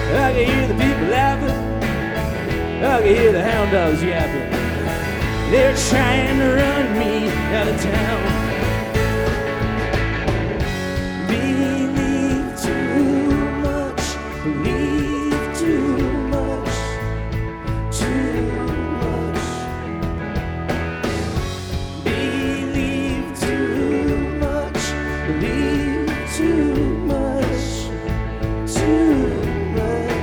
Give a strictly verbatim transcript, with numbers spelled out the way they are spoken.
I can hear the people laughing. I can hear the hound dogs yapping. They're trying to run me out of town.